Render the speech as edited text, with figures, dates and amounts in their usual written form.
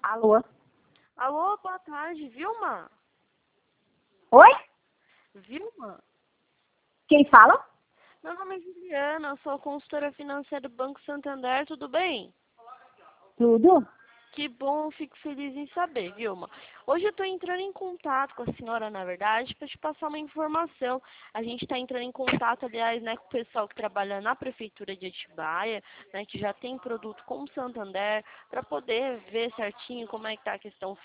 Alô? Alô, boa tarde, Vilma? Oi? Vilma? Quem fala? Meu nome é Juliana, sou consultora financeira do Banco Santander, tudo bem? Tudo? Que bom, fico feliz em saber, Vilma. Hoje eu estou entrando em contato com a senhora, na verdade, para te passar uma informação. A gente está entrando em contato, aliás, né, com o pessoal que trabalha na Prefeitura de Atibaia, né, que já tem produto com o Santander, para poder ver certinho como é que está a questão